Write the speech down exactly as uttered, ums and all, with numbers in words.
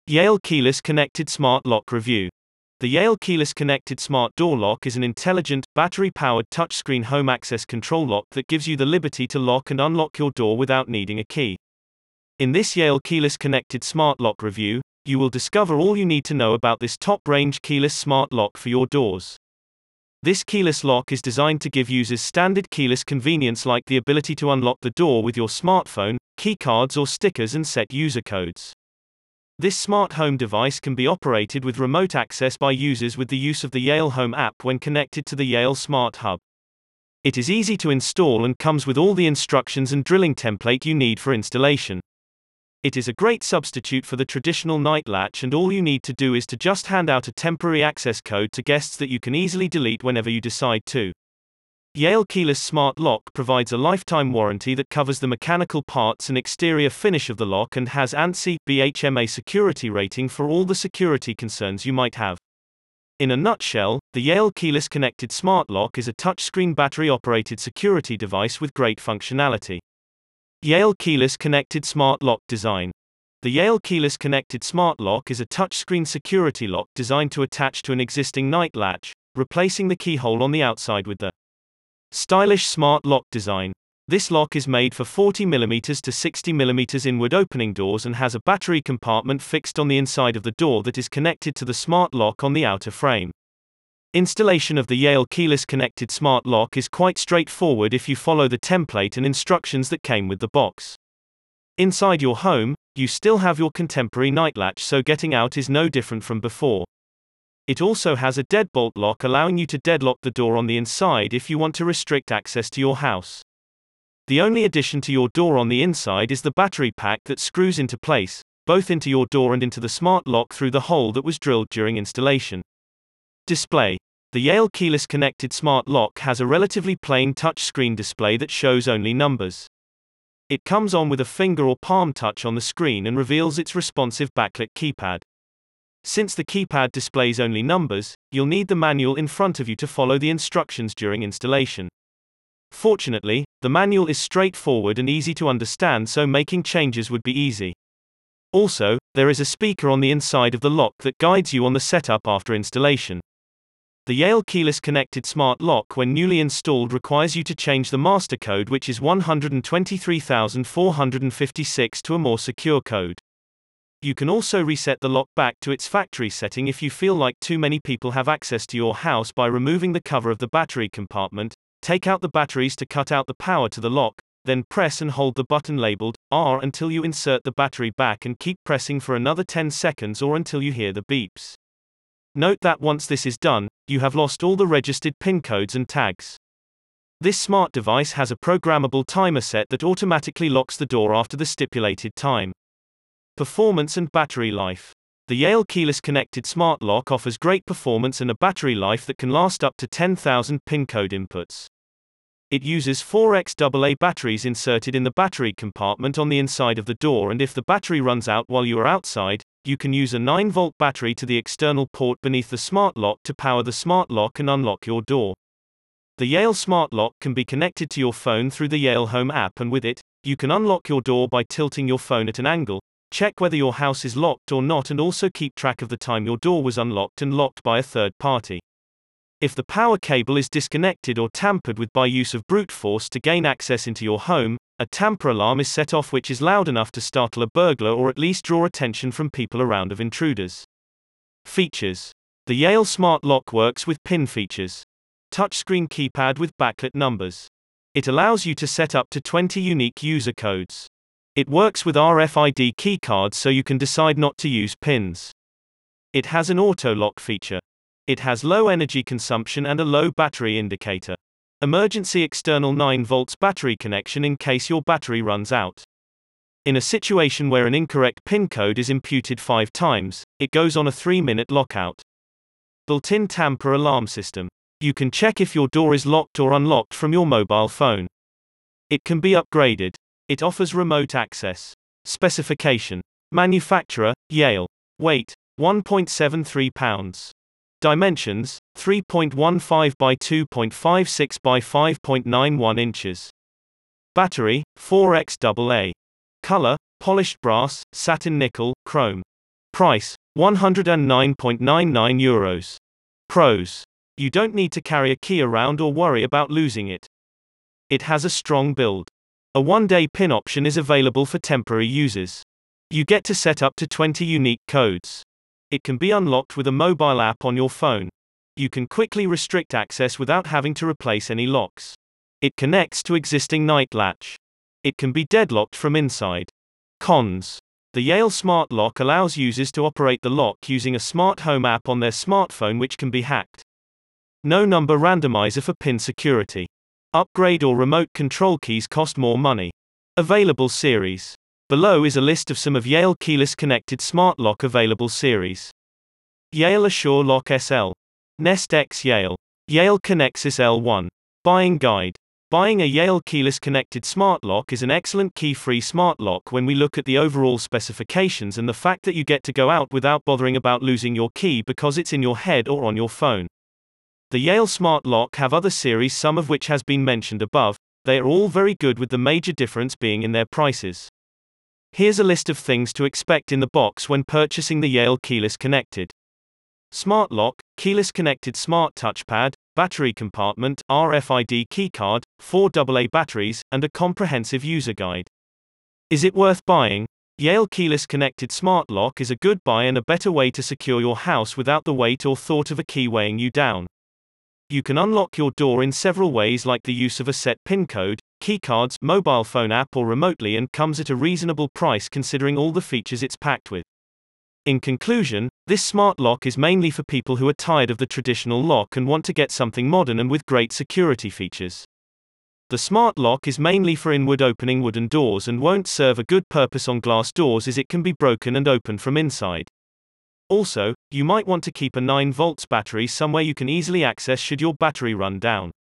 Yale Keyless Connected Smart Lock Review. The Yale Keyless Connected Smart Door Lock is an intelligent, battery-powered touchscreen home access control lock that gives you the liberty to lock and unlock your door without needing a key. In this Yale Keyless Connected Smart Lock Review, you will discover all you need to know about this top-range keyless smart lock for your doors. This keyless lock is designed to give users standard keyless convenience like the ability to unlock the door with your smartphone, keycards or stickers and set user codes. This smart home device can be operated with remote access by users with the use of the Yale Home app when connected to the Yale Smart Hub. It is easy to install and comes with all the instructions and drilling template you need for installation. It is a great substitute for the traditional night latch, and all you need to do is to just hand out a temporary access code to guests that you can easily delete whenever you decide to. Yale Keyless Smart Lock provides a lifetime warranty that covers the mechanical parts and exterior finish of the lock and has ANSI B H M A security rating for all the security concerns you might have. In a nutshell, the Yale Keyless Connected Smart Lock is a touchscreen battery-operated security device with great functionality. Yale Keyless Connected Smart Lock Design. The Yale Keyless Connected Smart Lock is a touchscreen security lock designed to attach to an existing night latch, replacing the keyhole on the outside with the stylish smart lock design. This lock is made for forty millimeter to sixty millimeter inward opening doors and has a battery compartment fixed on the inside of the door that is connected to the smart lock on the outer frame. Installation of the Yale Keyless Connected Smart Lock is quite straightforward if you follow the template and instructions that came with the box. Inside your home, you still have your contemporary night latch, so getting out is no different from before. It also has a deadbolt lock, allowing you to deadlock the door on the inside if you want to restrict access to your house. The only addition to your door on the inside is the battery pack that screws into place, both into your door and into the smart lock through the hole that was drilled during installation. Display. The Yale Keyless Connected Smart Lock has a relatively plain touchscreen display that shows only numbers. It comes on with a finger or palm touch on the screen and reveals its responsive backlit keypad. Since the keypad displays only numbers, you'll need the manual in front of you to follow the instructions during installation. Fortunately, the manual is straightforward and easy to understand, so making changes would be easy. Also, there is a speaker on the inside of the lock that guides you on the setup after installation. The Yale Keyless Connected Smart Lock, when newly installed, requires you to change the master code, which is one hundred twenty-three thousand four hundred fifty-six, to a more secure code. You can also reset the lock back to its factory setting if you feel like too many people have access to your house by removing the cover of the battery compartment. Take out the batteries to cut out the power to the lock, then press and hold the button labeled R until you insert the battery back, and keep pressing for another ten seconds or until you hear the beeps. Note that once this is done, you have lost all the registered PIN codes and tags. This smart device has a programmable timer set that automatically locks the door after the stipulated time. Performance and battery life. The Yale Keyless Connected Smart Lock offers great performance and a battery life that can last up to ten thousand PIN code inputs. It uses four by double A batteries inserted in the battery compartment on the inside of the door, and if the battery runs out while you are outside, you can use a nine volt battery to the external port beneath the smart lock to power the smart lock and unlock your door. The Yale Smart Lock can be connected to your phone through the Yale Home app, and with it, you can unlock your door by tilting your phone at an angle, check whether your house is locked or not, and also keep track of the time your door was unlocked and locked by a third party. If the power cable is disconnected or tampered with by use of brute force to gain access into your home, a tamper alarm is set off, which is loud enough to startle a burglar or at least draw attention from people around of intruders. Features. The Yale Smart Lock works with PIN features. Touchscreen keypad with backlit numbers. It allows you to set up to twenty unique user codes. It works with R F I D keycards, so you can decide not to use pins. It has an auto lock feature. It has low energy consumption and a low battery indicator. Emergency external nine volts battery connection in case your battery runs out. In a situation where an incorrect PIN code is imputed five times, it goes on a three minute lockout. Built-in tamper alarm system. You can check if your door is locked or unlocked from your mobile phone. It can be upgraded. It offers remote access. Specification. Manufacturer, Yale. Weight, one point seven three pounds. Dimensions, three point one five by two point five six by five point nine one inches. Battery, four by double A. Color, polished brass, satin nickel, chrome. Price, one hundred nine point nine nine euros. Pros. You don't need to carry a key around or worry about losing it. It has a strong build. A one-day PIN option is available for temporary users. You get to set up to twenty unique codes. It can be unlocked with a mobile app on your phone. You can quickly restrict access without having to replace any locks. It connects to existing night latch. It can be deadlocked from inside. Cons. The Yale Smart Lock allows users to operate the lock using a smart home app on their smartphone, which can be hacked. No number randomizer for PIN security. Upgrade or remote control keys cost more money. Available series. Below is a list of some of Yale Keyless Connected Smart Lock available series. Yale Assure Lock S L. Nest X Yale. Yale Connexus L one. Buying guide. Buying a Yale Keyless Connected Smart Lock is an excellent key-free smart lock when we look at the overall specifications and the fact that you get to go out without bothering about losing your key because it's in your head or on your phone. The Yale Smart Lock have other series, some of which has been mentioned above. They are all very good, with the major difference being in their prices. Here's a list of things to expect in the box when purchasing the Yale Keyless Connected Smart Lock: keyless connected smart touchpad, battery compartment, R F I D keycard, four double A batteries, and a comprehensive user guide. Is it worth buying? Yale Keyless Connected Smart Lock is a good buy and a better way to secure your house without the weight or thought of a key weighing you down. You can unlock your door in several ways, like the use of a set PIN code, keycards, mobile phone app, or remotely, and comes at a reasonable price considering all the features it's packed with. In conclusion, this smart lock is mainly for people who are tired of the traditional lock and want to get something modern and with great security features. The smart lock is mainly for inward opening wooden doors and won't serve a good purpose on glass doors, as it can be broken and opened from inside. Also, you might want to keep a nine volts battery somewhere you can easily access should your battery run down.